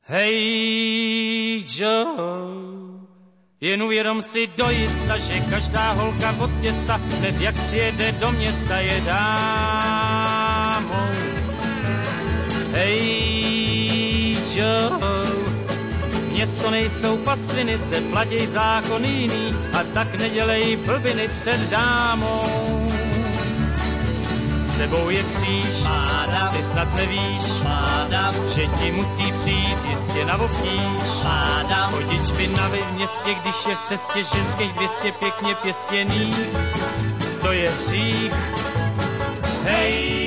Hej, Joe, jen uvědom si dojista, že každá holka od těsta, hned jak přijede do města, je dámou. Hej, Joe, město nejsou pastviny, zde platěj zákon jiný a tak nedělej blbiny před dámou. S tebou je kříž, ty snad nevíš, že ti musí přijít jistě na obtíž. Chodič by na v městě, když je v cestě ženských 200 pěkně pěstěný, to je hřích. Hej,